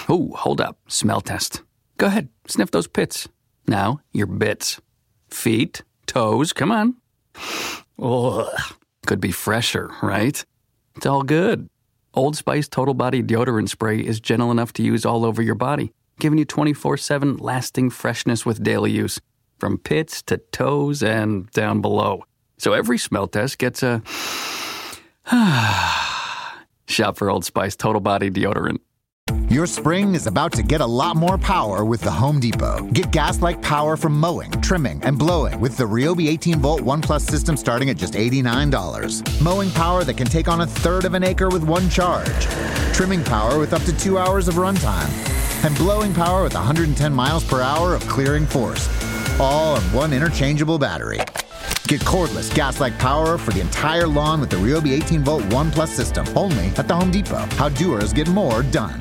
Ooh, hold up. Smell test. Go ahead, sniff those pits. Now, your bits. Feet, toes, come on. Ugh. Could be fresher, right? It's all good. Old Spice Total Body Deodorant Spray is gentle enough to use all over your body, giving you 24/7 lasting freshness with daily use, from pits to toes and down below. So every smell test gets a shop for Old Spice Total Body Deodorant. Your spring is about to get a lot more power with the Home Depot. Get gas-like power from mowing, trimming, and blowing with the Ryobi 18-volt ONE+ system starting at just $89. Mowing power that can take on a third of an acre with one charge. Trimming power with up to 2 hours of runtime. And blowing power with 110 miles per hour of clearing force. All on one interchangeable battery. Get cordless gas-like power for the entire lawn with the Ryobi 18-volt ONE+ system. Only at the Home Depot. How doers get more done.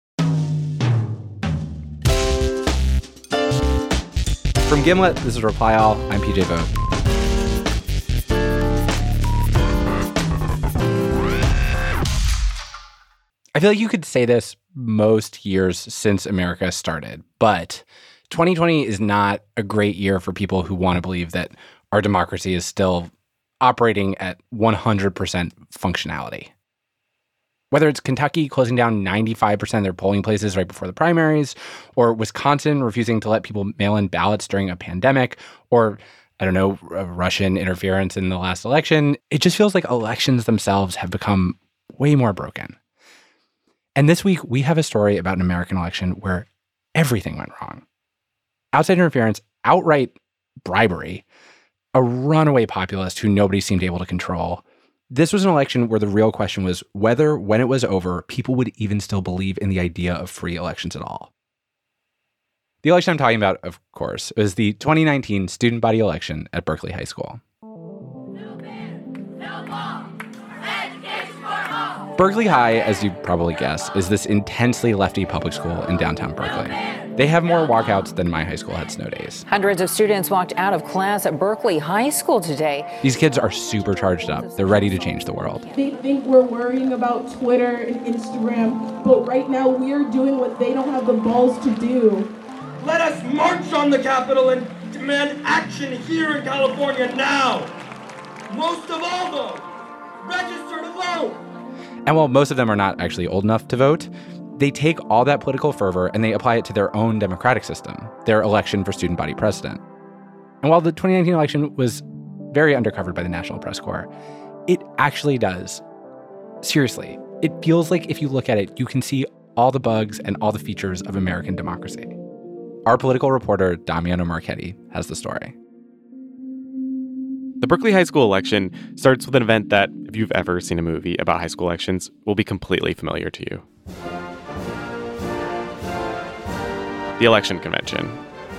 From Gimlet, this is Reply All. I'm PJ Vogt. I feel like you could say this most years since America started, but 2020 is not a great year for people who want to believe that our democracy is still operating at 100% functionality. Whether it's Kentucky closing down 95% of their polling places right before the primaries, or Wisconsin refusing to let people mail in ballots during a pandemic, or, I don't know, Russian interference in the last election, it just feels like elections themselves have become way more broken. And this week, we have a story about an American election where everything went wrong. Outside interference, outright bribery, a runaway populist who nobody seemed able to control. This was an election where the real question was whether, when it was over, people would even still believe in the idea of free elections at all. The election I'm talking about, of course, is the 2019 student body election at Berkeley High School. Berkeley High, as you probably guessed, is this intensely lefty public school in downtown Berkeley. They have more walkouts than my high school had snow days. Hundreds of students walked out of class at Berkeley High School today. These kids are super charged up. They're ready to change the world. They think we're worrying about Twitter and Instagram, but right now we're doing what they don't have the balls to do. Let us march on the Capitol and demand action here in California now. Most of all, though, register to vote. And while most of them are not actually old enough to vote, they take all that political fervor and they apply it to their own democratic system, their election for student body president. And while the 2019 election was very undercovered by the National Press Corps, it actually does. Seriously, it feels like if you look at it, you can see all the bugs and all the features of American democracy. Our political reporter, Damiano Marchetti, has the story. The Berkeley High School election starts with an event that, if you've ever seen a movie about high school elections, will be completely familiar to you. The election convention.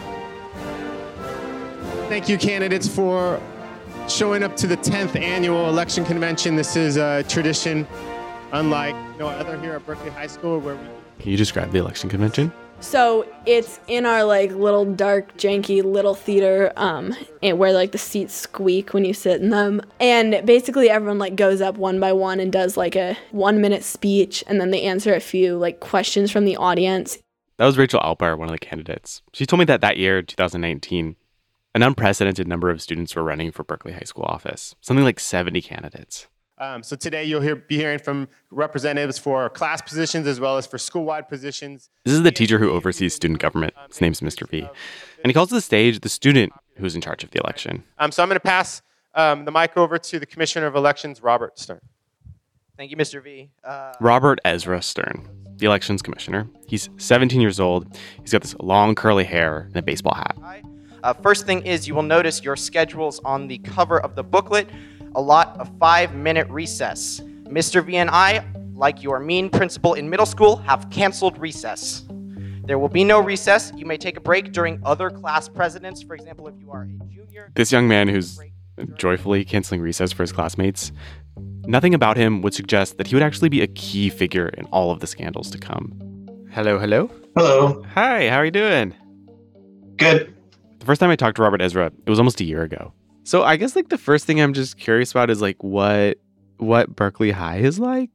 Thank you, candidates, for showing up to the 10th annual election convention. This is a tradition unlike no other here at Berkeley High School. Can you describe the election convention? So it's in our little dark, janky little theater, and where the seats squeak when you sit in them. And basically everyone goes up one by one and does a 1-minute speech, and then they answer a few questions from the audience. That was Rachel Alpar, one of the candidates. She told me that year, 2019, an unprecedented number of students were running for Berkeley High School office, something like 70 candidates. So today you'll be hearing from representatives for class positions as well as for school-wide positions. This is the teacher who oversees student government. His name's Mr. V. And he calls to the stage the student who's in charge of the election. So I'm going to pass the mic over to the Commissioner of Elections, Robert Stern. Thank you, Mr. V. Robert Ezra Stern, the elections commissioner. He's 17 years old. He's got this long curly hair and a baseball hat. First thing is you will notice your schedules on the cover of the booklet. A lot of 5-minute recess. Mr. V and I, like your mean principal in middle school, have canceled recess. There will be no recess. You may take a break during other class presidents. For example, if you are a junior. This young man who's joyfully canceling recess for his classmates, nothing about him would suggest that he would actually be a key figure in all of the scandals to come. Hello, hello? Hello. Hi, how are you doing? Good. The first time I talked to Robert Ezra, it was almost a year ago. So I guess the first thing I'm just curious about is what Berkeley High is like.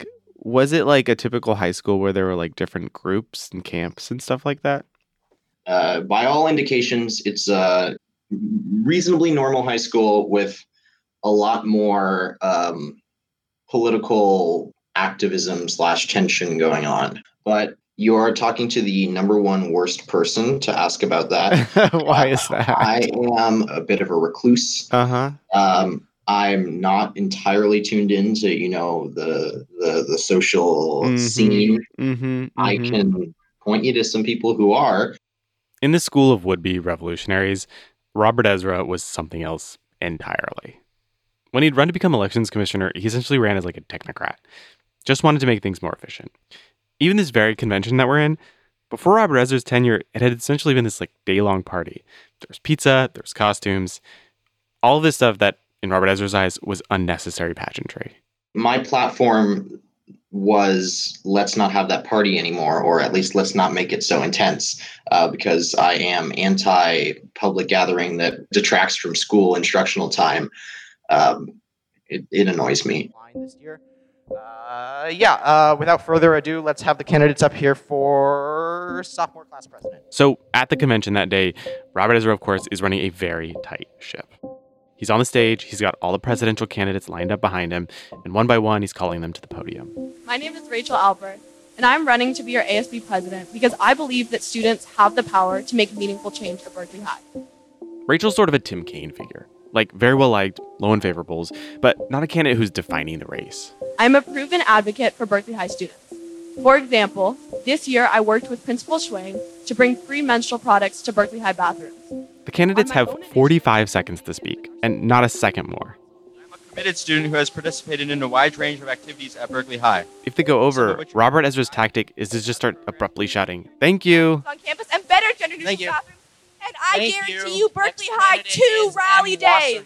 Was it like a typical high school where there were like different groups and camps and stuff like that? By all indications, it's a reasonably normal high school with a lot more political activism / tension going on. But you're talking to the number one worst person to ask about that. Why is that? I am a bit of a recluse. I'm not entirely tuned into, the social scene. I can point you to some people who are. In the school of would-be revolutionaries, Robert Ezra was something else entirely. When he'd run to become elections commissioner, he essentially ran as like a technocrat. Just wanted to make things more efficient. Even this very convention that we're in, before Robert Ezra's tenure, it had essentially been this like day-long party. There was pizza, there was costumes, all of this stuff that, in Robert Ezra's eyes, was unnecessary pageantry. My platform was, let's not have that party anymore, or at least let's not make it so intense, because I am anti-public gathering that detracts from school instructional time. It annoys me. Without further ado, let's have the candidates up here for sophomore class president. So at the convention that day, Robert Ezra, of course, is running a very tight ship. He's on the stage, he's got all the presidential candidates lined up behind him, and one by one, he's calling them to the podium. My name is Rachel Albert, and I'm running to be your ASB president because I believe that students have the power to make meaningful change at Berkeley High. Rachel's sort of a Tim Kaine figure. Like, very well liked, low in favorables, but not a candidate who's defining the race. I'm a proven advocate for Berkeley High students. For example, this year I worked with Principal Schwang to bring free menstrual products to Berkeley High bathrooms. The candidates have 45 seconds to speak, and not a second more. I'm a committed student who has participated in a wide range of activities at Berkeley High. If they go over, Robert Ezra's tactic is to just start abruptly shouting, "Thank you!" On campus and better gender neutral bathrooms. And I guarantee you Berkeley High 2 rally days.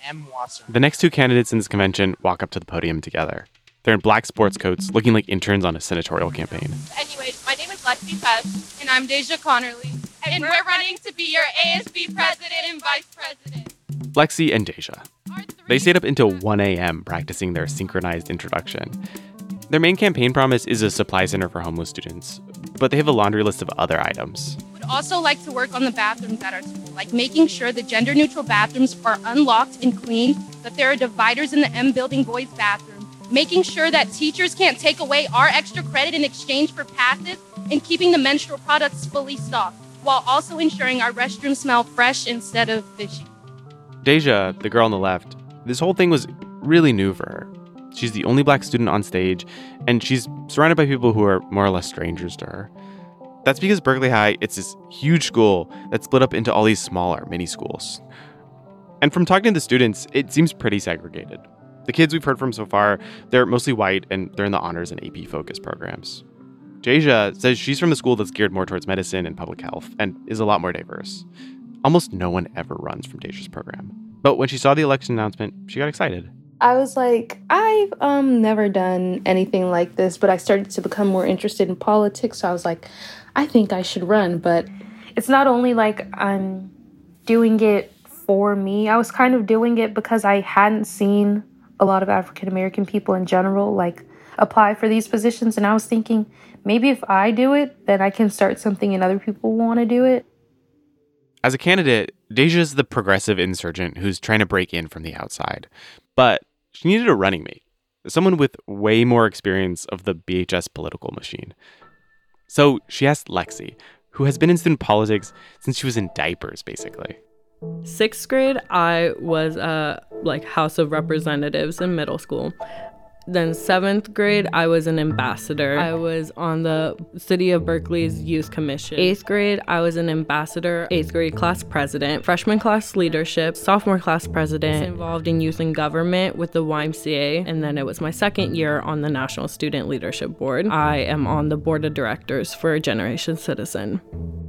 The next two candidates in this convention walk up to the podium together. They're in black sports coats, looking like interns on a senatorial campaign. Anyways, my name is Lexi Pest. And I'm Deja Connerly. And we're running to be your ASB president and vice president. Lexi and Deja. They stayed up until 1 a.m. practicing their synchronized introduction. Their main campaign promise is a supply center for homeless students, but they have a laundry list of other items. We'd also like to work on the bathrooms at our school, like making sure the gender-neutral bathrooms are unlocked and cleaned, that there are dividers in the M building boys' bathroom, making sure that teachers can't take away our extra credit in exchange for passes, and keeping the menstrual products fully stocked, while also ensuring our restrooms smell fresh instead of fishy. Deja, the girl on the left, this whole thing was really new for her. She's the only black student on stage, and she's surrounded by people who are more or less strangers to her. That's because Berkeley High, it's this huge school that's split up into all these smaller mini schools. And from talking to the students, it seems pretty segregated. The kids we've heard from so far, they're mostly white, and they're in the honors and AP focus programs. Deja says she's from a school that's geared more towards medicine and public health, and is a lot more diverse. Almost no one ever runs from Deja's program. But when she saw the election announcement, she got excited. I was like, I've never done anything like this, but I started to become more interested in politics. So I was like, I think I should run. But it's not only like I'm doing it for me. I was kind of doing it because I hadn't seen a lot of African American people in general like apply for these positions. And I was thinking, maybe if I do it, then I can start something and other people want to do it. As a candidate, Deja's the progressive insurgent who's trying to break in from the outside. But she needed a running mate, someone with way more experience of the BHS political machine. So she asked Lexi, who has been in student politics since she was in diapers, basically. 6th grade, I was House of Representatives in middle school. Then 7th grade, I was an ambassador. I was on the City of Berkeley's Youth Commission. 8th grade, I was an ambassador, 8th grade class president, freshman class leadership, sophomore class president, involved in youth and government with the YMCA, and then it was my second year on the National Student Leadership Board. I am on the board of directors for Generation Citizen.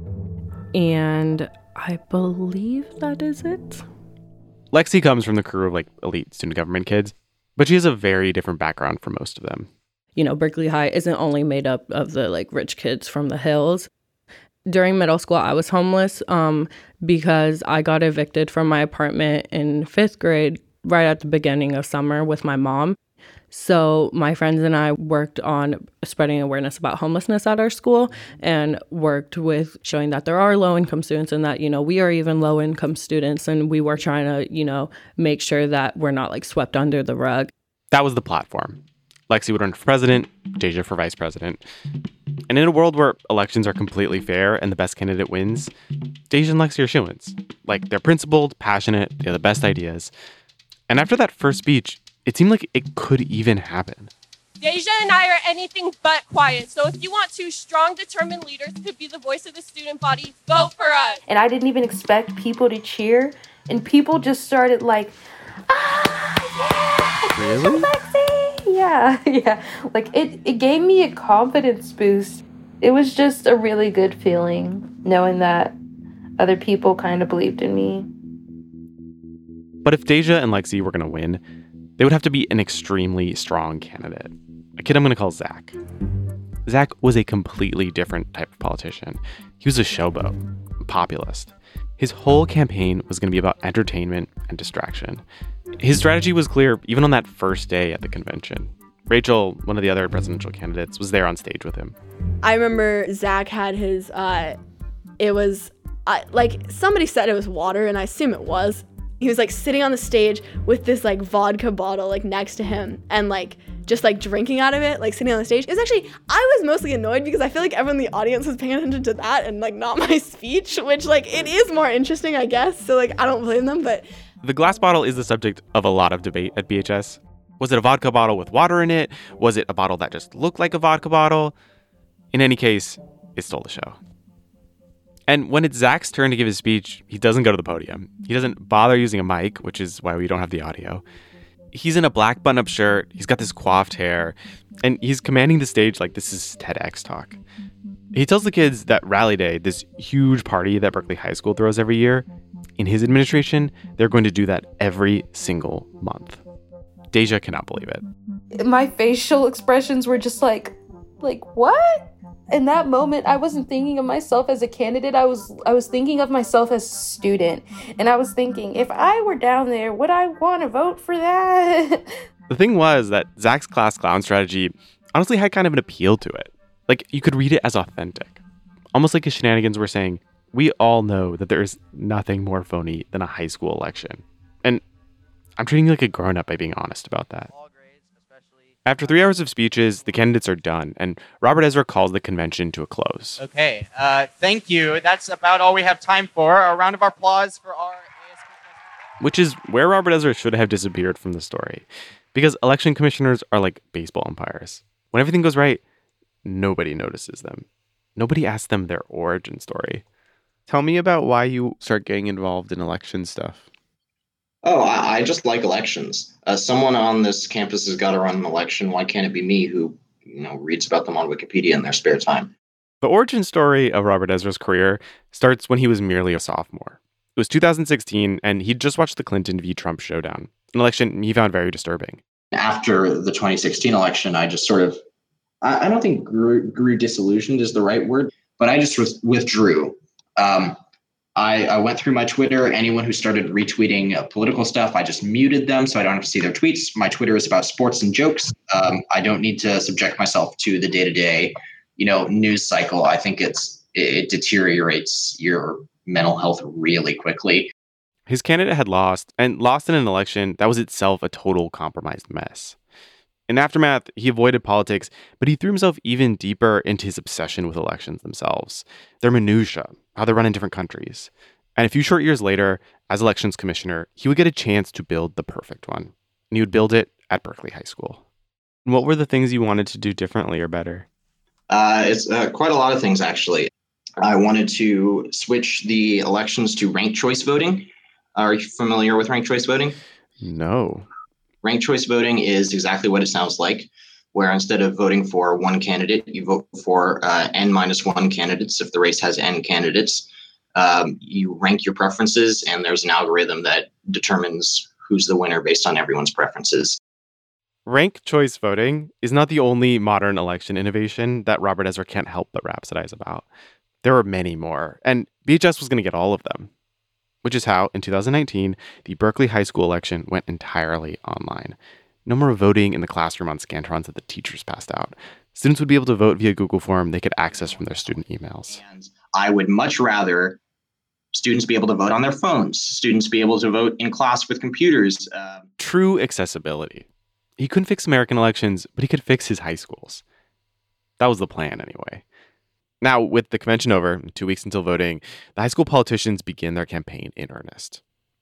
And I believe that is it. Lexi comes from the crew of elite student government kids, but she has a very different background from most of them. You know, Berkeley High isn't only made up of the rich kids from the hills. During middle school, I was homeless because I got evicted from my apartment in 5th grade right at the beginning of summer with my mom. So my friends and I worked on spreading awareness about homelessness at our school and worked with showing that there are low-income students and that, we are even low-income students. And we were trying to, make sure that we're not like swept under the rug. That was the platform. Lexi would run for president, Deja for vice president. And in a world where elections are completely fair and the best candidate wins, Deja and Lexi are shoo-ins. Like, they're principled, passionate, they have the best ideas. And after that first speech, it seemed like it could even happen. Deja and I are anything but quiet. So if you want two strong, determined leaders to be the voice of the student body, vote for us. And I didn't even expect people to cheer. And people just started like, Really? Lexi! Yeah. Like, it gave me a confidence boost. It was just a really good feeling knowing that other people kind of believed in me. But if Deja and Lexi were going to win, they would have to be an extremely strong candidate. A kid I'm going to call Zach. Zach was a completely different type of politician. He was a showboat, a populist. His whole campaign was going to be about entertainment and distraction. His strategy was clear even on that first day at the convention. Rachel, one of the other presidential candidates, was there on stage with him. I remember Zach had his, somebody said it was water, and I assume it was. He was, sitting on the stage with this, vodka bottle, next to him, and, just, drinking out of it, sitting on the stage. It's actually, I was mostly annoyed because I feel like everyone in the audience was paying attention to that and, not my speech, which, it is more interesting, I guess. So, I don't blame them, but... The glass bottle is the subject of a lot of debate at BHS. Was it a vodka bottle with water in it? Was it a bottle that just looked like a vodka bottle? In any case, it stole the show. And when it's Zach's turn to give his speech, he doesn't go to the podium. He doesn't bother using a mic, which is why we don't have the audio. He's in a black button-up shirt, he's got this coiffed hair, and he's commanding the stage like this is TEDx talk. He tells the kids that Rally Day, this huge party that Berkeley High School throws every year, in his administration, they're going to do that every single month. Deja cannot believe it. My facial expressions were just like, what? In that moment, I wasn't thinking of myself as a candidate. I was thinking of myself as a student. And I was thinking, if I were down there, would I want to vote for that? The thing was that Zach's class clown strategy honestly had kind of an appeal to it. You could read it as authentic. Almost like his shenanigans were saying, we all know that there is nothing more phony than a high school election. And I'm treating you like a grown-up by being honest about that. After 3 hours of speeches, the candidates are done, and Robert Ezra calls the convention to a close. Okay, thank you. That's about all we have time for. A round of applause for our ASP. Which is where Robert Ezra should have disappeared from the story. Because election commissioners are like baseball umpires. When everything goes right, nobody notices them. Nobody asks them their origin story. Tell me about why you start getting involved in election stuff. Oh, I just like elections. Someone on this campus has got to run an election. Why can't it be me who, reads about them on Wikipedia in their spare time? The origin story of Robert Ezra's career starts when he was merely a sophomore. It was 2016, and he'd just watched the Clinton v. Trump showdown, an election he found very disturbing. After the 2016 election, I just sort of, I don't think grew disillusioned is the right word, but I just withdrew. I went through my Twitter. Anyone who started retweeting political stuff, I just muted them so I don't have to see their tweets. My Twitter is about sports and jokes. I don't need to subject myself to the day-to-day, news cycle. I think it deteriorates your mental health really quickly. His candidate had lost in an election that was itself a total compromised mess. In aftermath, he avoided politics, but he threw himself even deeper into his obsession with elections themselves, their minutiae, how they're run in different countries. And a few short years later, as elections commissioner, he would get a chance to build the perfect one. And he would build it at Berkeley High School. And what were the things you wanted to do differently or better? It's quite a lot of things, actually. I wanted to switch the elections to ranked choice voting. Are you familiar with ranked choice voting? No. Ranked choice voting is exactly what it sounds like, where instead of voting for one candidate, you vote for N-1 candidates. If the race has N candidates, you rank your preferences, and there's an algorithm that determines who's the winner based on everyone's preferences. Ranked choice voting is not the only modern election innovation that Robert Ezra can't help but rhapsodize about. There are many more, and BHS was going to get all of them. Which is how, in 2019, the Berkeley High School election went entirely online. No more voting in the classroom on Scantrons that the teachers passed out. Students would be able to vote via Google form they could access from their student emails. And I would much rather students be able to vote on their phones, students be able to vote in class with computers. True accessibility. He couldn't fix American elections, but he could fix his high schools. That was the plan, anyway. Now, with the convention over, 2 weeks until voting, the high school politicians begin their campaign in earnest.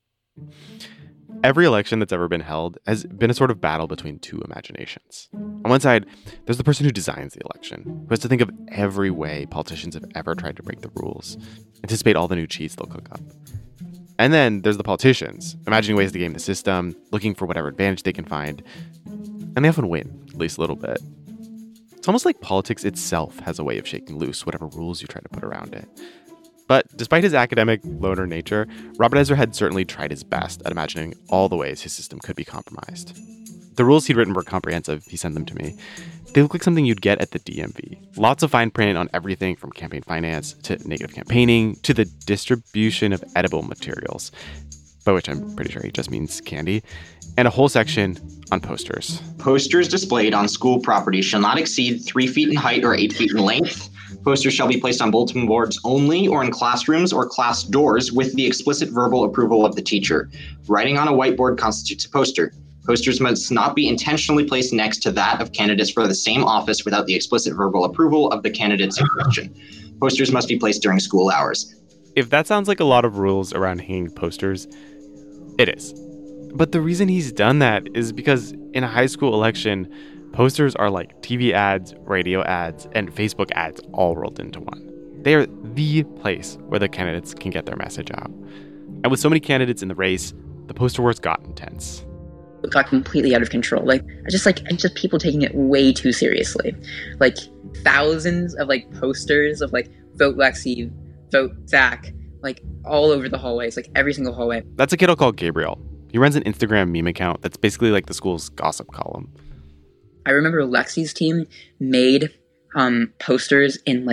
Every election that's ever been held has been a sort of battle between two imaginations. On one side, there's the person who designs the election, who has to think of every way politicians have ever tried to break the rules, anticipate all the new cheats they'll cook up. And then there's the politicians, imagining ways to game the system, looking for whatever advantage they can find, and they often win, at least a little bit. It's almost like politics itself has a way of shaking loose whatever rules you try to put around it. But despite his academic loner nature, Robert Ezra had certainly tried his best at imagining all the ways his system could be compromised. The rules he'd written were comprehensive. He sent them to me. They look like something you'd get at the DMV. Lots of fine print on everything from campaign finance to negative campaigning to the distribution of edible materials, by which I'm pretty sure he just means candy, and a whole section on posters. Posters displayed on school property shall not exceed 3 feet in height or 8 feet in length. Posters shall be placed on bulletin boards only or in classrooms or class doors with the explicit verbal approval of the teacher. Writing on a whiteboard constitutes a poster. Posters must not be intentionally placed next to that of candidates for the same office without the explicit verbal approval of the candidates in question. Posters must be placed during school hours. If that sounds like a lot of rules around hanging posters, it is. But the reason he's done that is because in a high school election, posters are like TV ads, radio ads, and Facebook ads all rolled into one. They are the place where the candidates can get their message out. And with so many candidates in the race, the poster wars got intense. It got completely out of control. Just people taking it way too seriously. Like thousands of posters of vote Lexi, vote Zach, all over the hallways, every single hallway. That's a kid I'll call Gabriel. He runs an Instagram meme account that's basically like the school's gossip column. I remember Lexi's team made posters in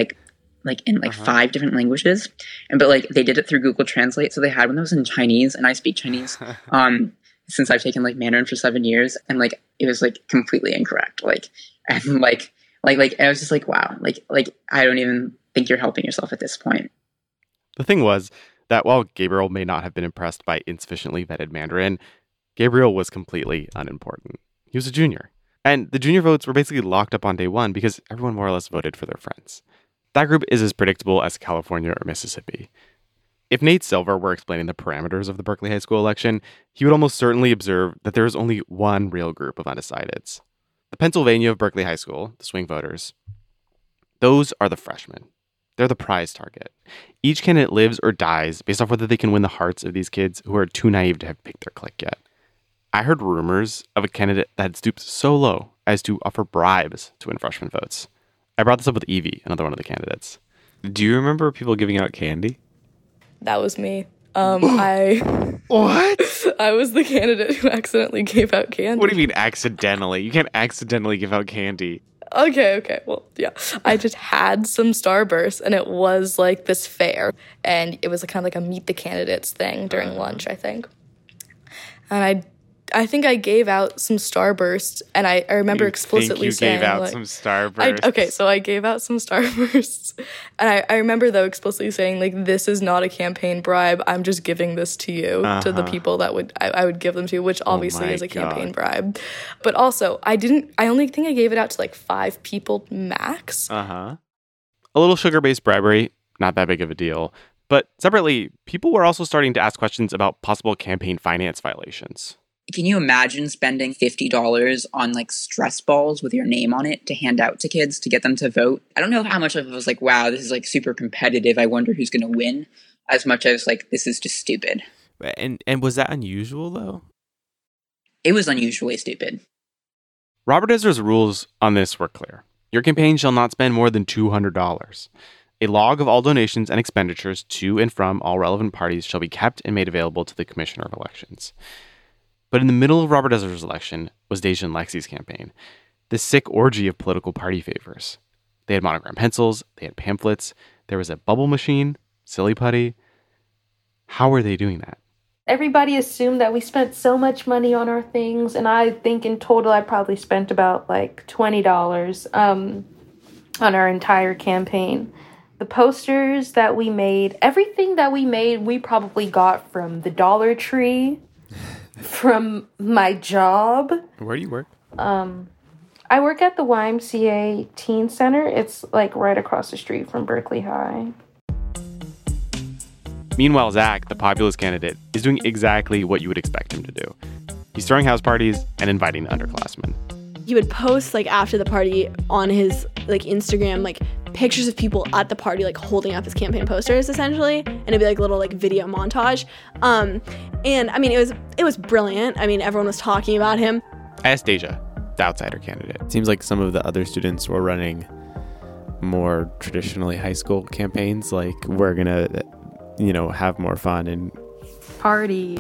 5 different languages, but they did it through Google Translate. So they had one that was in Chinese, and I speak Chinese since I've taken Mandarin for 7 years, and it was completely incorrect. I was just wow, I don't even think you're helping yourself at this point. The thing was that while Gabriel may not have been impressed by insufficiently vetted Mandarin, Gabriel was completely unimportant. He was a junior. And the junior votes were basically locked up on day one because everyone more or less voted for their friends. That group is as predictable as California or Mississippi. If Nate Silver were explaining the parameters of the Berkeley High School election, he would almost certainly observe that there is only one real group of undecideds. The Pennsylvania of Berkeley High School, the swing voters, those are the freshmen. They're the prize target. Each candidate lives or dies based off whether they can win the hearts of these kids who are too naive to have picked their clique yet. I heard rumors of a candidate that had stooped so low as to offer bribes to win freshman votes. I brought this up with Evie, another one of the candidates. Do you remember people giving out candy? That was me. What? I was the candidate who accidentally gave out candy. What do you mean accidentally? You can't accidentally give out candy. Okay. Well, yeah. I just had some Starburst, and it was this fair. And it was kind of a meet the candidates thing during lunch, I think. And I think I gave out some Starbursts, and I remember explicitly saying... You gave out some Starbursts? So I gave out some Starbursts. And I remember, though, explicitly saying, this is not a campaign bribe. I'm just giving this to you, to the people that I would give them to, which obviously is a campaign bribe. But also, I only think I gave it out to 5 people max. A little sugar-based bribery, not that big of a deal. But separately, people were also starting to ask questions about possible campaign finance violations. Can you imagine spending $50 on stress balls with your name on it to hand out to kids to get them to vote? I don't know how much of it was wow, this is super competitive. I wonder who's going to win, as much as this is just stupid. And was that unusual though? It was unusually stupid. Robert Ezra's rules on this were clear. Your campaign shall not spend more than $200. A log of all donations and expenditures to and from all relevant parties shall be kept and made available to the Commissioner of Elections. But in the middle of Robert Ezra's election was Deja and Lexi's campaign, this sick orgy of political party favors. They had monogram pencils, they had pamphlets, there was a bubble machine, silly putty. How were they doing that? everybody assumed that we spent so much money on our things, and I think in total I probably spent about like $20 on our entire campaign. The posters that we made, everything that we made, we probably got from the Dollar Tree, from my job. Where do you work? I work at the YMCA Teen Center. It's like right across the street from Berkeley High. Meanwhile, Zach, the populist candidate, is doing exactly what you would expect him to do. He's throwing house parties and inviting the underclassmen. He would post like after the party on his like Instagram, like pictures of people at the party like holding up his campaign posters essentially, and it'd be like a little like video montage. And I mean it was brilliant. I mean everyone was talking about him. I asked Deja, the outsider candidate. It seems like some of the other students were running more traditionally high school campaigns, like we're gonna, have more fun and party.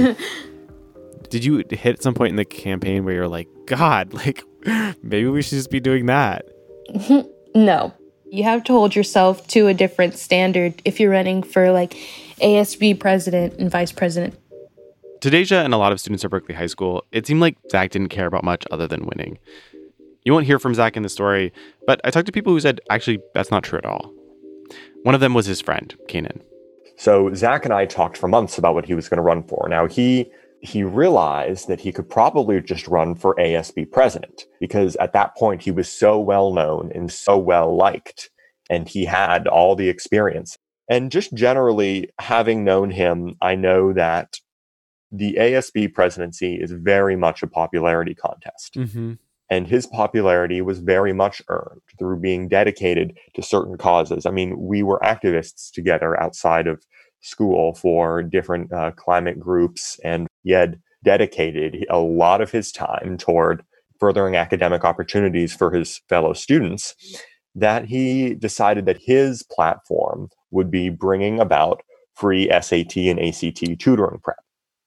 Did you hit at some point in the campaign where you're like, God, like maybe we should just be doing that? No. You have to hold yourself to a different standard if you're running for like ASB president and vice president. To Deja and a lot of students at Berkeley High School, it seemed like Zach didn't care about much other than winning. You won't hear from Zach in the story, but I talked to people who said, actually, that's not true at all. One of them was his friend, Kanan. So Zach and I talked for months about what he was going to run for. Now, he realized that he could probably just run for ASB president because at that point he was so well known and so well liked, and he had all the experience. And just generally having known him, I know that the ASB presidency is very much a popularity contest. Mm-hmm. And his popularity was very much earned through being dedicated to certain causes. I mean, we were activists together outside of school for different climate groups, and he had dedicated a lot of his time toward furthering academic opportunities for his fellow students, that he decided that his platform would be bringing about free SAT and ACT tutoring prep.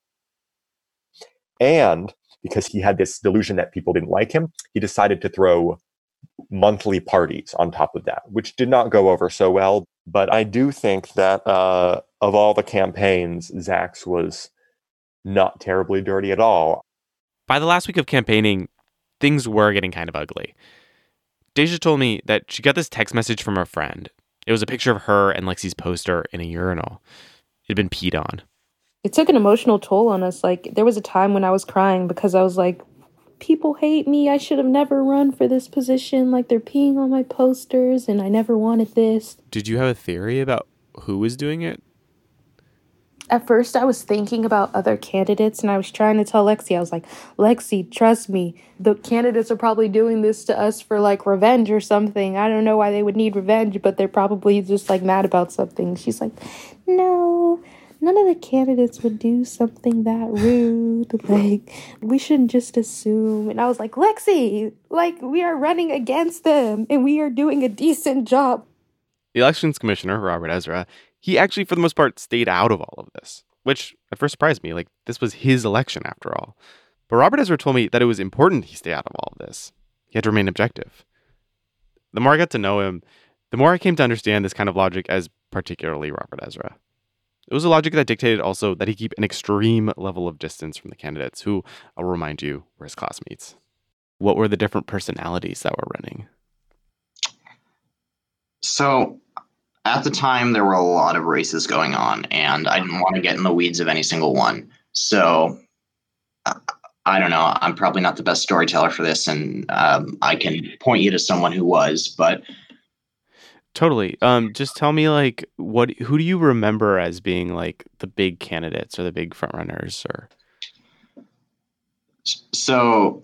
And because he had this delusion that people didn't like him, he decided to throw monthly parties on top of that, which did not go over so well. But I do think that of all the campaigns, Zach's was not terribly dirty at all. By the last week of campaigning, things were getting kind of ugly. Deja told me that she got this text message from her friend. It was a picture of her and Lexi's poster in a urinal. It had been peed on. It took an emotional toll on us. Like, there was a time when I was crying because I was like, people hate me. I should have never run for this position. Like, they're peeing on my posters and I never wanted this. Did you have a theory about who was doing it? At first, I was thinking about other candidates, and I was trying to tell Lexi, I was like, Lexi, trust me, the candidates are probably doing this to us for, like, revenge or something. I don't know why they would need revenge, but they're probably just, like, mad about something. She's like, no, none of the candidates would do something that rude. Like, we shouldn't just assume. And I was like, Lexi, like, we are running against them, and we are doing a decent job. The elections commissioner, Robert Ezra, he actually, for the most part, stayed out of all of this, which at first surprised me. Like, this was his election after all. But Robert Ezra told me that it was important he stay out of all of this. He had to remain objective. The more I got to know him, the more I came to understand this kind of logic as particularly Robert Ezra. It was a logic that dictated also that he keep an extreme level of distance from the candidates who, I'll remind you, were his classmates. What were the different personalities that were running? So at the time, there were a lot of races going on, and I didn't want to get in the weeds of any single one. So I don't know. I'm probably not the best storyteller for this, and I can point you to someone who was, but... Totally. Just tell me, like, who do you remember as being, like, the big candidates or the big frontrunners? Or... So,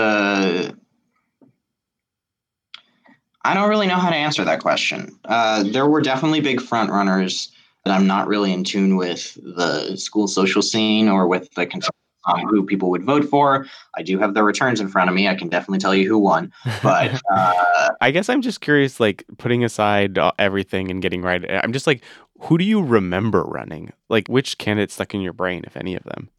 I don't really know how to answer that question. There were definitely big front runners, but I'm not really in tune with the school social scene or with the consensus on who people would vote for. I do have the returns in front of me. I can definitely tell you who won. But I guess I'm just curious, like, putting aside everything and getting right. I'm just like, who do you remember running? Like, which candidate stuck in your brain, if any of them?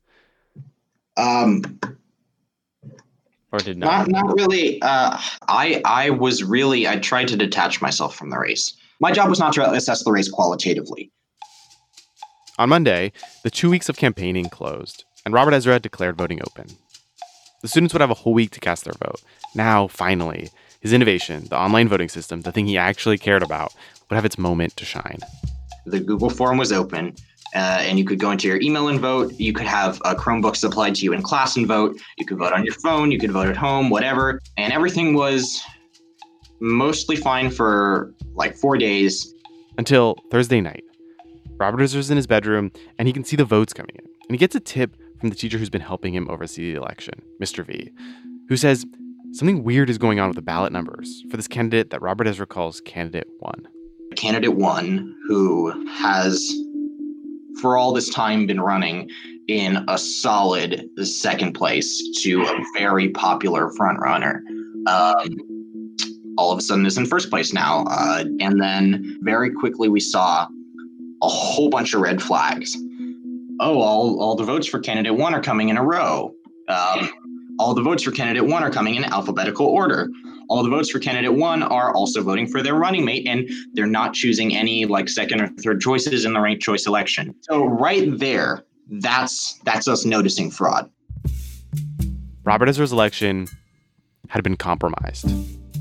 Or did not? Not really. I tried to detach myself from the race. My job was not to assess the race qualitatively. On Monday, the 2 weeks of campaigning closed, and Robert Ezra declared voting open. The students would have a whole week to cast their vote. Now, finally, his innovation, the online voting system, the thing he actually cared about, would have its moment to shine. The Google form was open, and you could go into your email and vote. You could have Chromebooks supplied to you in class and vote. You could vote on your phone. You could vote at home, whatever. And everything was mostly fine for like 4 days. Until Thursday night. Robert Ezra's in his bedroom, and he can see the votes coming in. And he gets a tip from the teacher who's been helping him oversee the election, Mr. V, who says something weird is going on with the ballot numbers for this candidate that Robert Ezra calls Candidate 1. Candidate 1, who has, for all this time, been running in a solid second place to a very popular frontrunner. All of a sudden is in first place now. And then very quickly we saw a whole bunch of red flags. Oh, all the votes for Candidate 1 are coming in a row. All the votes for Candidate 1 are coming in alphabetical order. All the votes for Candidate 1 are also voting for their running mate, and they're not choosing any like second or third choices in the ranked choice election. So right there, that's us noticing fraud. Robert Ezra's election had been compromised.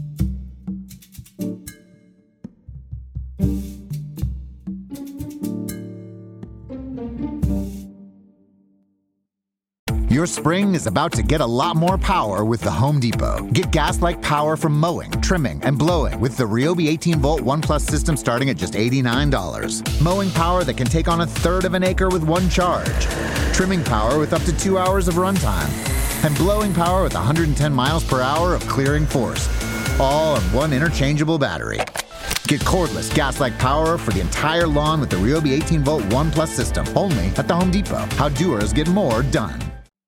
Your spring is about to get a lot more power with the Home Depot. Get gas-like power from mowing, trimming, and blowing with the Ryobi 18-volt ONE+ system starting at just $89. Mowing power that can take on 1/3 of an acre with one charge. Trimming power with up to 2 hours of runtime. And blowing power with 110 miles per hour of clearing force. All on one interchangeable battery. Get cordless gas-like power for the entire lawn with the Ryobi 18-volt ONE+ system. Only at the Home Depot. How doers get more done.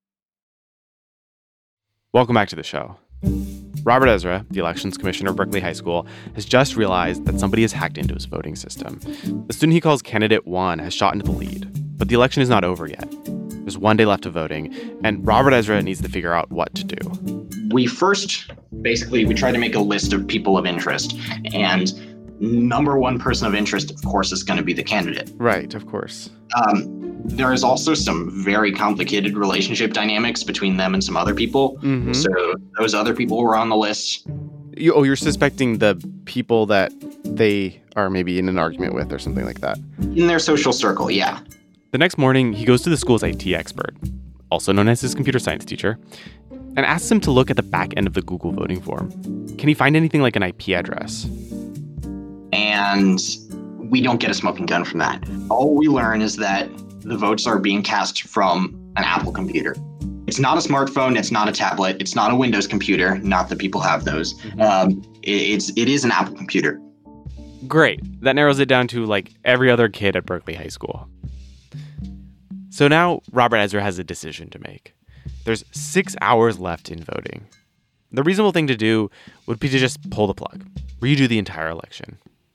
Welcome back to the show. Robert Ezra, the elections commissioner of Berkeley High School, has just realized that somebody has hacked into his voting system. The student he calls Candidate 1 has shot into the lead, but the election is not over yet. There's 1 day left of voting, and Robert Ezra needs to figure out what to do. We tried to make a list of people of interest, and number one person of interest, of course, is going to be the candidate. Right, of course. There is also some very complicated relationship dynamics between them and some other people. Mm-hmm. So those other people were on the list. You're suspecting the people that they are maybe in an argument with or something like that? In their social circle, yeah. The next morning, he goes to the school's IT expert, also known as his computer science teacher, and asks him to look at the back end of the Google voting form. Can he find anything like an IP address? And we don't get a smoking gun from that. All we learn is that the votes are being cast from an Apple computer. It's not a smartphone. It's not a tablet. It's not a Windows computer. Not that people have those. It is an Apple computer. Great. That narrows it down to like every other kid at Berkeley High School. So now Robert Ezra has a decision to make. There's 6 hours left in voting. The reasonable thing to do would be to just pull the plug, redo the entire election.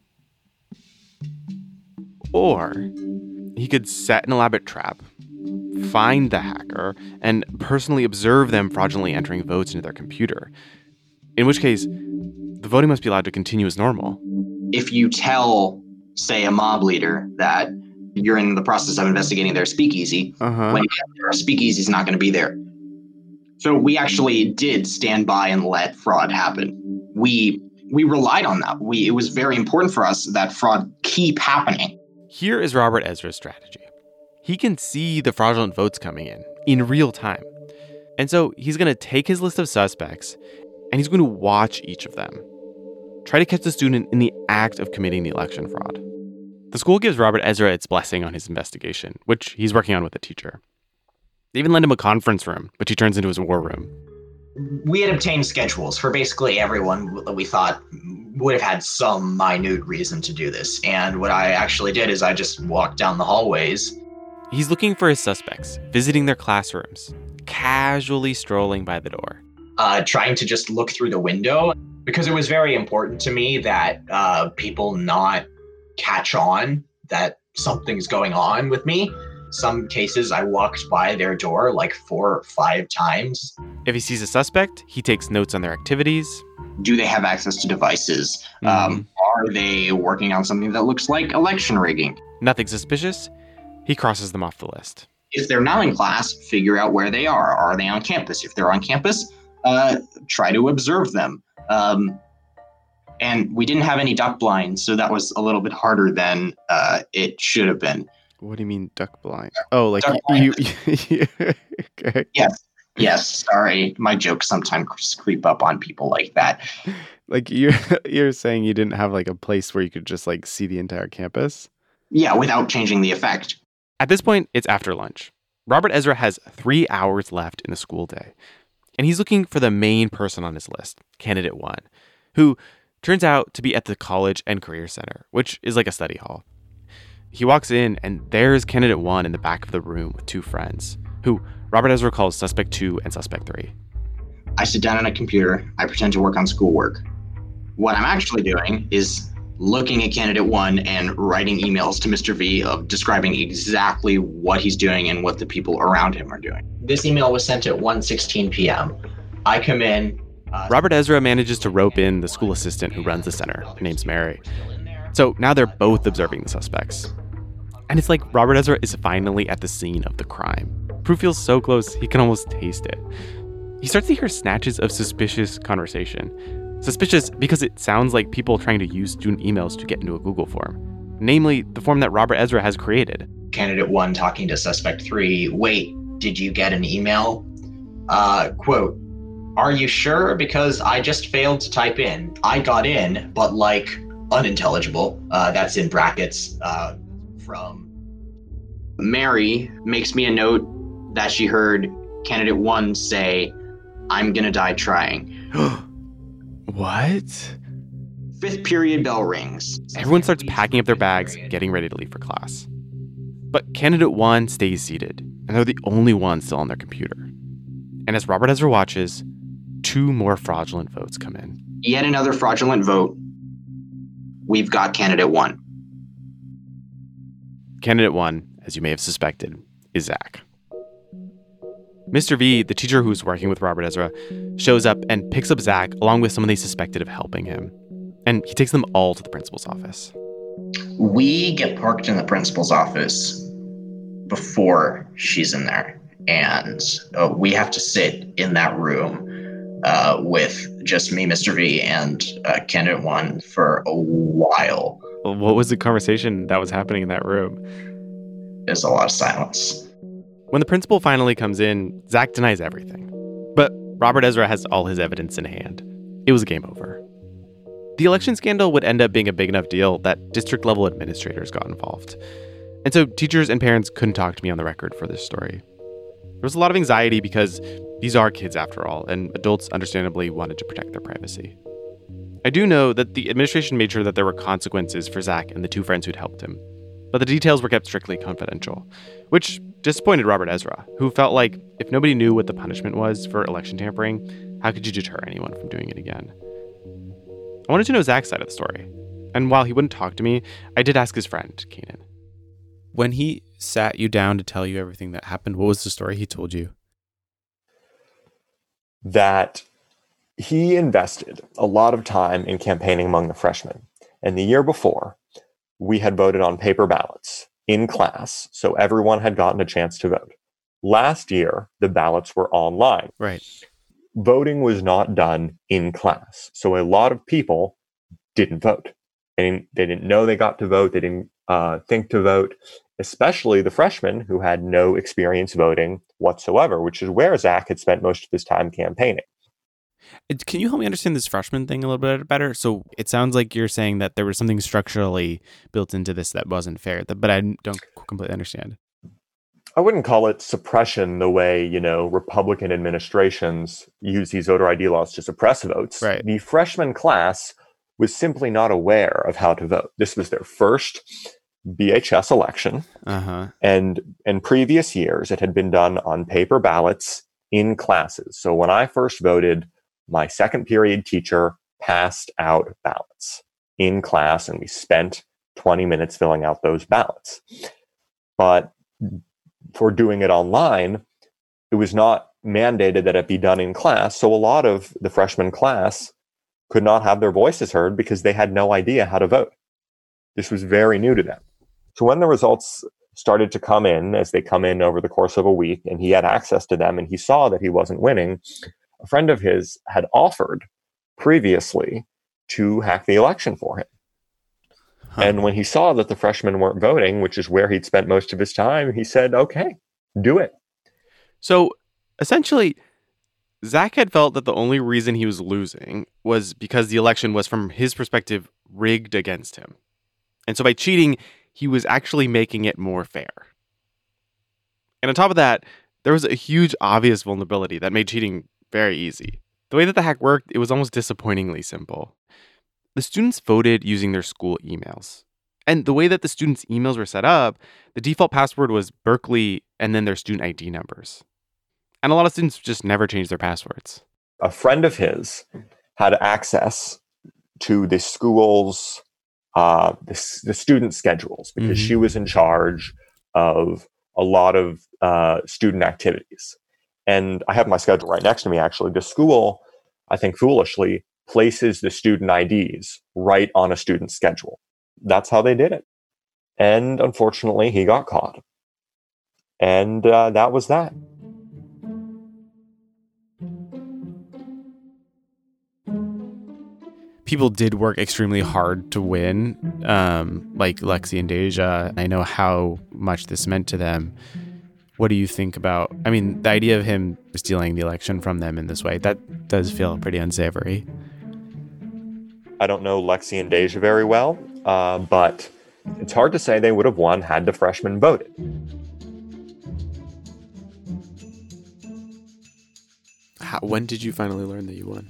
Or he could set an elaborate trap, find the hacker, and personally observe them fraudulently entering votes into their computer. In which case, the voting must be allowed to continue as normal. If you tell, say, a mob leader that you're in the process of investigating their speakeasy, when their speakeasy is not going to be there. So we actually did stand by and let fraud happen. We relied on that. It was very important for us that fraud keep happening. Here is Robert Ezra's strategy. He can see the fraudulent votes coming in real time. And so he's going to take his list of suspects and he's going to watch each of them. Try to catch the student in the act of committing the election fraud. The school gives Robert Ezra its blessing on his investigation, which he's working on with the teacher. They even lend him a conference room, which he turns into his war room. We had obtained schedules for basically everyone we thought would have had some minute reason to do this. And what I actually did is I just walked down the hallways. He's looking for his suspects, visiting their classrooms, casually strolling by the door. Trying to just look through the window, because it was very important to me that people not catch on that something's going on with me. Some cases I walked by their door like 4 or 5 times. If he sees a suspect, he takes notes on their activities. Do they have access to devices? Are they working on something that looks like election rigging? Nothing suspicious. He crosses them off the list. If they're not in class, figure out where they are. Are they on campus? If they're on campus, try to observe them. And we didn't have any duck blinds, so that was a little bit harder than it should have been. What do you mean duck blind? Oh, like okay. Yes. Sorry, my jokes sometimes creep up on people like that. Like you're saying you didn't have like a place where you could just like see the entire campus? Yeah, without changing the effect. At this point, it's after lunch. Robert Ezra has 3 hours left in the school day, and he's looking for the main person on his list, Candidate 1, who turns out to be at the College and Career Center, which is like a study hall. He walks in, and there's Candidate 1 in the back of the room with 2 friends, who Robert Ezra calls Suspect 2 and Suspect 3. I sit down on a computer. I pretend to work on schoolwork. What I'm actually doing is looking at Candidate 1 and writing emails to Mr. V of describing exactly what he's doing and what the people around him are doing. This email was sent at 1:16 p.m. I come in. Robert Ezra manages to rope in the school assistant who runs the center. Her name's Mary. So now they're both observing the suspects. And it's like Robert Ezra is finally at the scene of the crime. Proof feels so close, he can almost taste it. He starts to hear snatches of suspicious conversation. Suspicious because it sounds like people trying to use student emails to get into a Google form. Namely, the form that Robert Ezra has created. Candidate 1 talking to Suspect 3. Wait, did you get an email? Quote, are you sure? Because I just failed to type in. I got in, but like unintelligible. That's in brackets from. Mary makes me a note that she heard Candidate 1 say, I'm gonna die trying. What? 5th period bell rings. Everyone starts packing up their bags, getting ready to leave for class. But Candidate 1 stays seated, and they're the only ones still on their computer. And as Robert Ezra watches, 2 more fraudulent votes come in. Yet another fraudulent vote. We've got Candidate 1. Candidate 1, as you may have suspected, is Zach. Mr. V, the teacher who's working with Robert Ezra, shows up and picks up Zach along with someone they suspected of helping him. And he takes them all to the principal's office. We get parked in the principal's office before she's in there. And we have to sit in that room with just me, Mr. V, and Candidate 1 for a while. What was the conversation that was happening in that room? There's a lot of silence. When the principal finally comes in, Zach denies everything. But Robert Ezra has all his evidence in hand. It was game over. The election scandal would end up being a big enough deal that district-level administrators got involved. And so teachers and parents couldn't talk to me on the record for this story. There was a lot of anxiety because these are kids after all, and adults understandably wanted to protect their privacy. I do know that the administration made sure that there were consequences for Zach and the 2 friends who'd helped him. But the details were kept strictly confidential, which disappointed Robert Ezra, who felt like if nobody knew what the punishment was for election tampering, how could you deter anyone from doing it again? I wanted to know Zach's side of the story. And while he wouldn't talk to me, I did ask his friend, Kanan. When he sat you down to tell you everything that happened, what was the story he told you? That he invested a lot of time in campaigning among the freshmen. And the year before, we had voted on paper ballots in class, so everyone had gotten a chance to vote. Last year, the ballots were online. Right. Voting was not done in class, so a lot of people didn't vote. They didn't know they got to vote. They didn't think to vote, especially the freshmen who had no experience voting whatsoever, which is where Zach had spent most of his time campaigning. Can you help me understand this freshman thing a little bit better? So it sounds like you're saying that there was something structurally built into this that wasn't fair, but I don't completely understand. I wouldn't call it suppression the way, Republican administrations use these voter ID laws to suppress votes. Right. The freshman class was simply not aware of how to vote. This was their first BHS election. Uh-huh. And in previous years, it had been done on paper ballots in classes. So when I first voted, my second period teacher passed out ballots in class, and we spent 20 minutes filling out those ballots. But for doing it online, it was not mandated that it be done in class. So a lot of the freshman class could not have their voices heard because they had no idea how to vote. This was very new to them. So when the results started to come in as they come in over the course of a week, and he had access to them, and he saw that he wasn't winning. A friend of his had offered previously to hack the election for him. And when he saw that the freshmen weren't voting, which is where he'd spent most of his time, he said, okay, do it. So essentially, Zach had felt that the only reason he was losing was because the election was, from his perspective, rigged against him. And so by cheating, he was actually making it more fair. And on top of that, there was a huge obvious vulnerability that made cheating very easy. The way that the hack worked, it was almost disappointingly simple. The students voted using their school emails. And the way that the students' emails were set up, the default password was Berkeley and then their student ID numbers. And a lot of students just never changed their passwords. A friend of his had access to the school's, the student schedules, because she was in charge of a lot of student activities. And I have my schedule right next to me, actually. The school, I think foolishly, places the student IDs right on a student schedule. That's how they did it. And unfortunately, he got caught. And that was that. People did work extremely hard to win, like Lexi and Deja. I know how much this meant to them. What do you think about, I mean, the idea of him stealing the election from them in this way, that does feel pretty unsavory. I don't know Lexi and Deja very well, but it's hard to say they would have won had the freshmen voted. When did you finally learn that you won?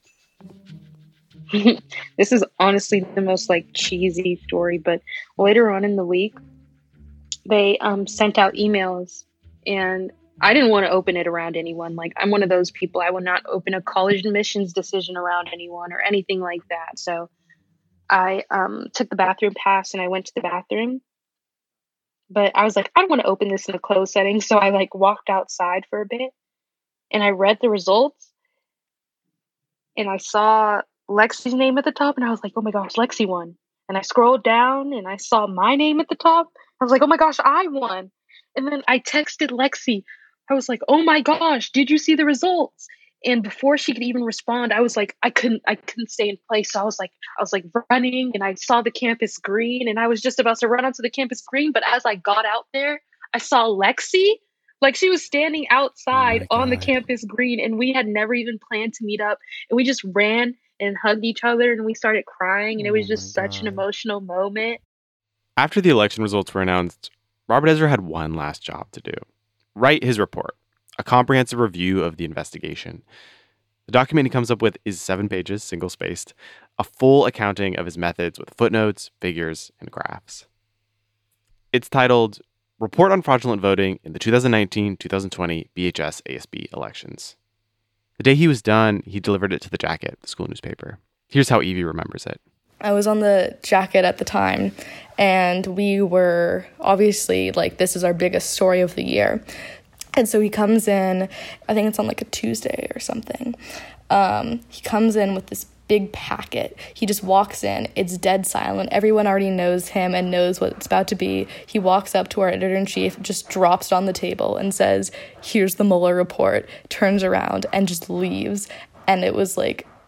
This is honestly the most cheesy story, but later on in the week, they sent out emails, and I didn't want to open it around anyone. I'm one of those people. I would not open a college admissions decision around anyone or anything like that. So I took the bathroom pass and I went to the bathroom. But I was like, I don't want to open this in a closed setting. So I walked outside for a bit and I read the results and I saw Lexi's name at the top. And I was like, oh my gosh, Lexi won. And I scrolled down and I saw my name at the top. I was like, oh my gosh, I won. And then I texted Lexi. I was like, oh my gosh, did you see the results? And before she could even respond, I was like, I couldn't stay in place. So I was running and I saw the campus green and I was just about to run onto the campus green. But as I got out there, I saw Lexi. She was standing outside on the campus green and we had never even planned to meet up. And we just ran and hugged each other and we started crying. And it was just such an emotional moment. After the election results were announced, Robert Ezra had one last job to do. Write his report, a comprehensive review of the investigation. The document he comes up with is 7 pages, single-spaced, a full accounting of his methods with footnotes, figures, and graphs. It's titled, Report on Fraudulent Voting in the 2019-2020 BHS ASB Elections. The day he was done, he delivered it to the Jacket, the school newspaper. Here's how Evie remembers it. I was on the Jacket at the time, and we were obviously this is our biggest story of the year. And so he comes in, I think it's on a Tuesday or something. He comes in with this big packet. He just walks in. It's dead silent. Everyone already knows him and knows what it's about to be. He walks up to our editor-in-chief, just drops it on the table and says, here's the Mueller report, turns around and just leaves. And it was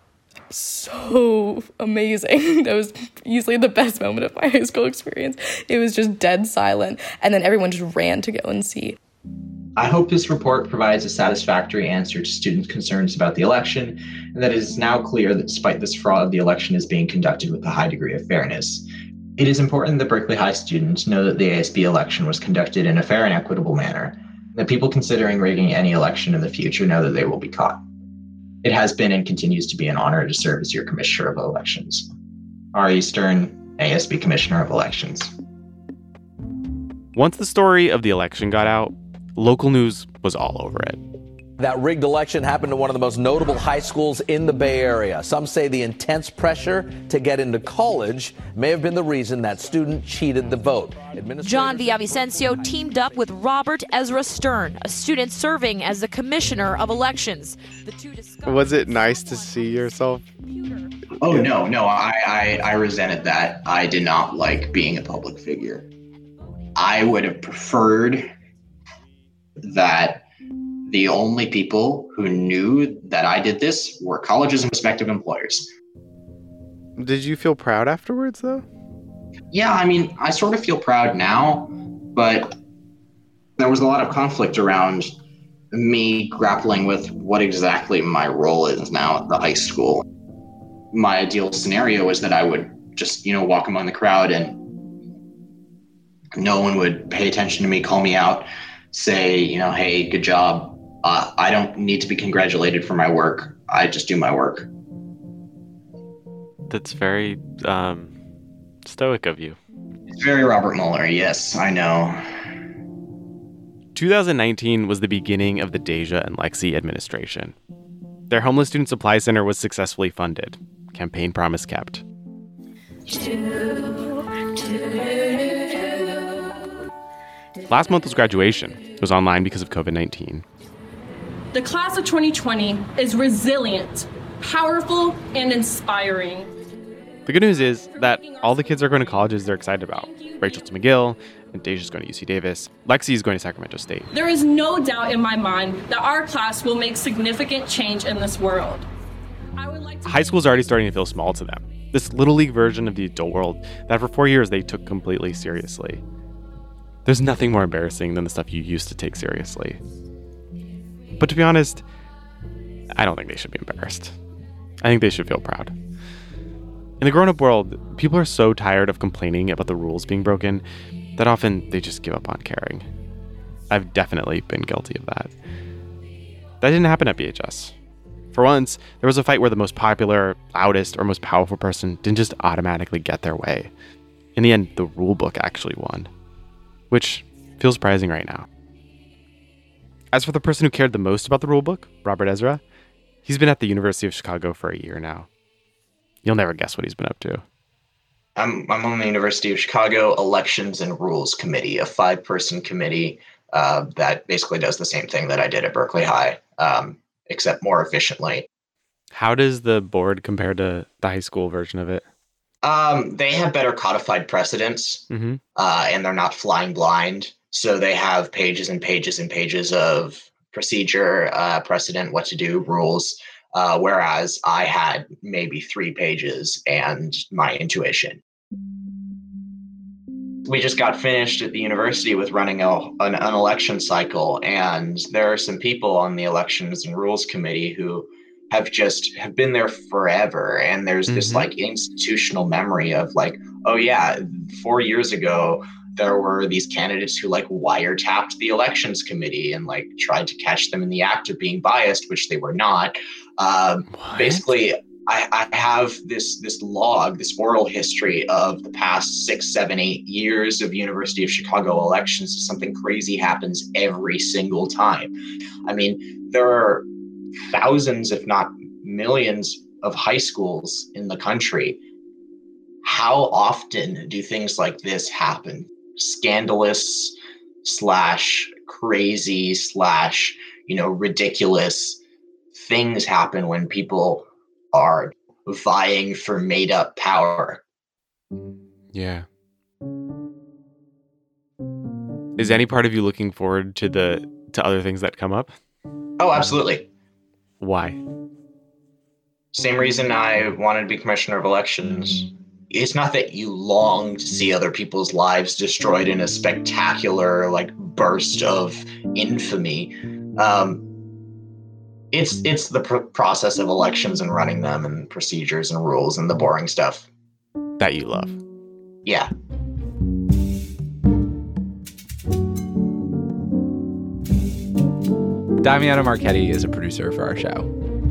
so amazing. That was easily the best moment of my high school experience. It was just dead silent. And then everyone just ran to go and see. I hope this report provides a satisfactory answer to students' concerns about the election, and that it is now clear that despite this fraud, the election is being conducted with a high degree of fairness. It is important that Berkeley High students know that the ASB election was conducted in a fair and equitable manner, and that people considering rigging any election in the future know that they will be caught. It has been and continues to be an honor to serve as your Commissioner of Elections. R.E. Stern, ASB Commissioner of Elections. Once the story of the election got out, local news was all over it. That rigged election happened to one of the most notable high schools in the Bay Area. Some say the intense pressure to get into college may have been the reason that student cheated the vote. John Villavicencio teamed up with Robert Ezra Stern, a student serving as the Commissioner of Elections. The two Was it nice to see yourself? Oh, no, I resented that. I did not like being a public figure. I would have preferred that the only people who knew that I did this were colleges and prospective employers. Did you feel proud afterwards, though? Yeah, I mean, I sort of feel proud now, but there was a lot of conflict around me grappling with what exactly my role is now at the high school. My ideal scenario is that I would just, walk among the crowd and no one would pay attention to me, call me out, say, hey, good job. I don't need to be congratulated for my work. I just do my work. That's very stoic of you. It's very Robert Mueller. Yes, I know. 2019 was the beginning of the Deja and Lexi administration. Their homeless student supply center was successfully funded. Campaign promise kept. Last month was graduation. It was online because of COVID-19. The class of 2020 is resilient, powerful, and inspiring. The good news is that all the kids are going to colleges they're excited about. Rachel to McGill, and Deja's going to UC Davis. Lexi is going to Sacramento State. There is no doubt in my mind that our class will make significant change in this world. High school's already starting to feel small to them. This little league version of the adult world that for 4 years they took completely seriously. There's nothing more embarrassing than the stuff you used to take seriously. But to be honest, I don't think they should be embarrassed. I think they should feel proud. In the grown-up world, people are so tired of complaining about the rules being broken that often they just give up on caring. I've definitely been guilty of that. That didn't happen at BHS. For once, there was a fight where the most popular, loudest, or most powerful person didn't just automatically get their way. In the end, the rule book actually won, which feels surprising right now. As for the person who cared the most about the rule book, Robert Ezra, he's been at the University of Chicago for a year now. You'll never guess what he's been up to. I'm on the University of Chicago Elections and Rules Committee, a 5-person committee that basically does the same thing that I did at Berkeley High, except more efficiently. How does the board compare to the high school version of it? They have better codified precedents, and they're not flying blind. So they have pages and pages and pages of procedure, precedent, what to do, rules, whereas I had maybe 3 pages and my intuition. We just got finished at the university with running an election cycle, and there are some people on the Elections and Rules Committee who have been there forever. And there's this institutional memory of oh yeah, 4 years ago, there were these candidates who wiretapped the elections committee and tried to catch them in the act of being biased, which they were not. Basically, I have this log, this oral history of the past 6, 7, 8 years of University of Chicago elections. Something crazy happens every single time. I mean, there are thousands, if not millions, of high schools in the country. How often do things like this happen? Scandalous / crazy / ridiculous things happen when people are vying for made up power. Yeah. Is any part of you looking forward to other things that come up? Oh, absolutely. Why? Same reason I wanted to be commissioner of elections. It's not that you long to see other people's lives destroyed in a spectacular burst of infamy. It's the process of elections and running them and procedures and rules and the boring stuff that you love. Yeah. Damiano Marchetti is a producer for our show.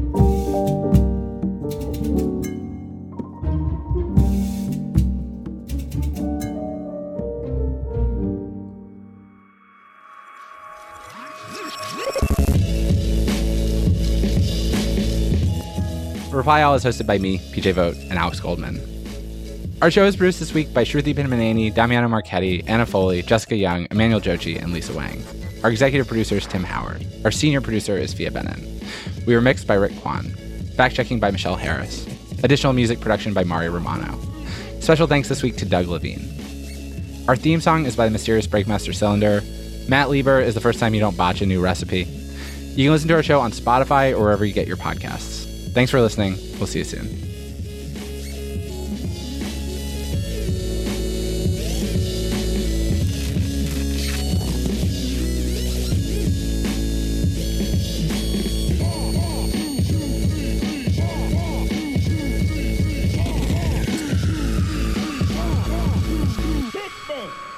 Reply All is hosted by me, PJ Vogt, and Alex Goldman. Our show is produced this week by Shruti Pinmaneni, Damiano Marchetti, Anna Foley, Jessica Young, Emmanuel Jochi, and Lisa Wang. Our executive producer is Tim Howard. Our senior producer is Fia Benin. We were mixed by Rick Kwan. Fact-checking by Michelle Harris. Additional music production by Mario Romano. Special thanks this week to Doug Levine. Our theme song is by the mysterious Breakmaster Cylinder. Matt Lieber is the first time you don't botch a new recipe. You can listen to our show on Spotify or wherever you get your podcasts. Thanks for listening. We'll see you soon. Pittsburgh.